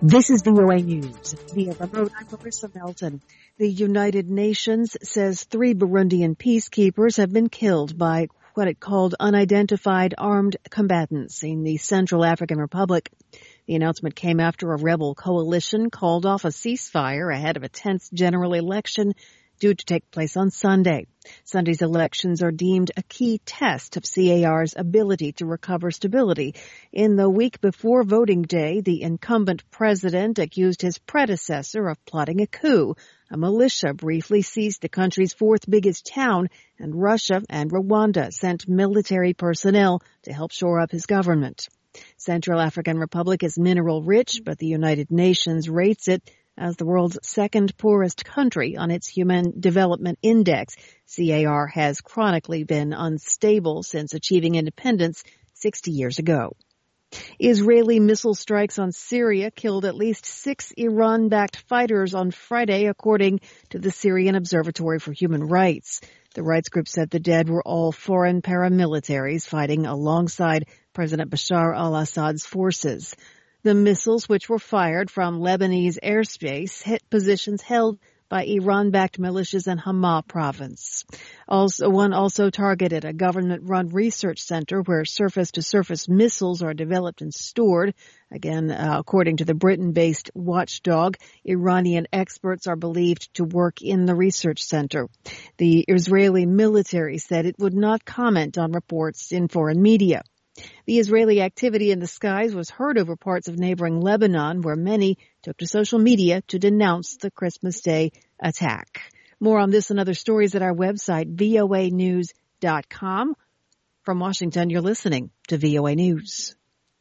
This is VOA News. Via remote, I'm Marissa Melton. The United Nations says 3 Burundian peacekeepers have been killed by what it called unidentified armed combatants in the Central African Republic. The announcement came after a rebel coalition called off a ceasefire ahead of a tense general election due to take place on Sunday. Sunday's elections are deemed a key test of CAR's ability to recover stability. In the week before voting day, the incumbent president accused his predecessor of plotting a coup. A militia briefly seized the country's 4th biggest town, and Russia and Rwanda sent military personnel to help shore up his government. Central African Republic is mineral rich, but the United Nations rates it as the world's 2nd poorest country on its Human Development Index. CAR has chronically been unstable since achieving independence 60 years ago. Israeli missile strikes on Syria killed at least 6 Iran-backed fighters on Friday, according to the Syrian Observatory for Human Rights. The rights group said the dead were all foreign paramilitaries fighting alongside President Bashar al-Assad's forces. The missiles, which were fired from Lebanese airspace, hit positions held by Iran-backed militias in Hama province. One also targeted a government-run research center where surface-to-surface missiles are developed and stored. Again, according to the Britain-based Watchdog, Iranian experts are believed to work in the research center. The Israeli military said it would not comment on reports in foreign media. The Israeli activity in the skies was heard over parts of neighboring Lebanon, where many took to social media to denounce the Christmas Day attack. More on this and other stories at our website, voanews.com. From Washington, you're listening to VOA News.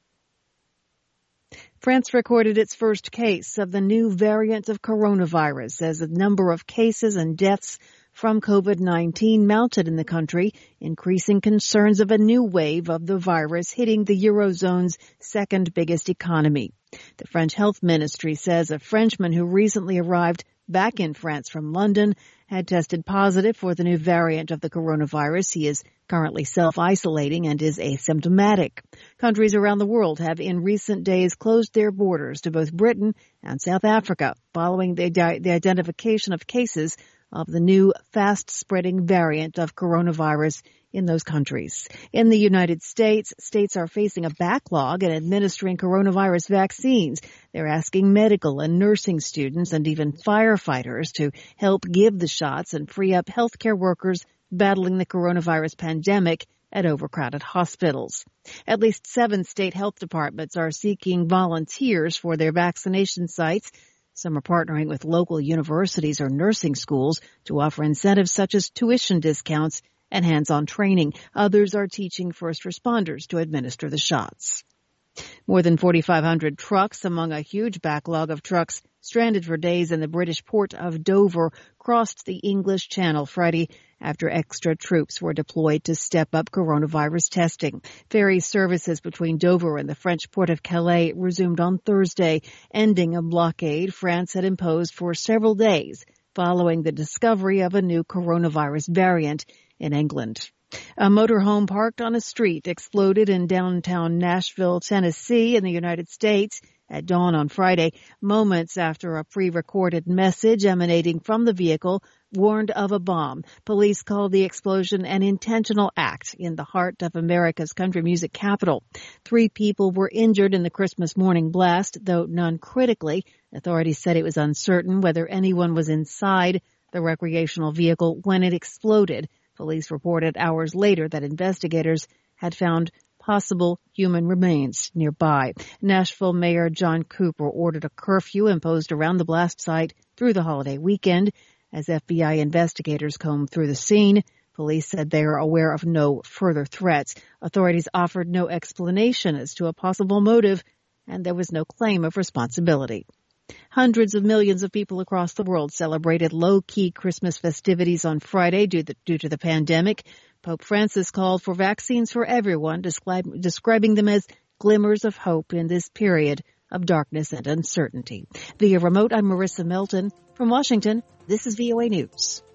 France recorded its first case of the new variant of coronavirus as the number of cases and deaths from COVID-19 mounted in the country, increasing concerns of a new wave of the virus hitting the Eurozone's 2nd biggest economy. The French Health Ministry says a Frenchman who recently arrived back in France from London had tested positive for the new variant of the coronavirus. He is currently self-isolating and is asymptomatic. Countries around the world have in recent days closed their borders to both Britain and South Africa following the identification of cases of the new fast-spreading variant of coronavirus in those countries. In the United States, states are facing a backlog in administering coronavirus vaccines. They're asking medical and nursing students and even firefighters to help give the shots and free up healthcare workers battling the coronavirus pandemic at overcrowded hospitals. At least 7 state health departments are seeking volunteers for their vaccination sites. Some are partnering with local universities or nursing schools to offer incentives such as tuition discounts and hands-on training. Others are teaching first responders to administer the shots. More than 4,500 trucks, among a huge backlog of trucks stranded for days in the British port of Dover, crossed the English Channel Friday after extra troops were deployed to step up coronavirus testing. Ferry services between Dover and the French port of Calais resumed on Thursday, ending a blockade France had imposed for several days following the discovery of a new coronavirus variant in England. A motorhome parked on a street exploded in downtown Nashville, Tennessee, in the United States at dawn on Friday, moments after a pre-recorded message emanating from the vehicle warned of a bomb. Police called the explosion an intentional act in the heart of America's country music capital. 3 people were injured in the Christmas morning blast, though none critically. Authorities said it was uncertain whether anyone was inside the recreational vehicle when it exploded. Police reported hours later that investigators had found possible human remains nearby. Nashville Mayor John Cooper ordered a curfew imposed around the blast site through the holiday weekend. As FBI investigators combed through the scene, police said they are aware of no further threats. Authorities offered no explanation as to a possible motive, and there was no claim of responsibility. Hundreds of millions of people across the world celebrated low-key Christmas festivities on Friday due to the pandemic. Pope Francis called for vaccines for everyone, describing them as glimmers of hope in this period of darkness and uncertainty. Via remote, I'm Marissa Melton. From Washington, this is VOA News.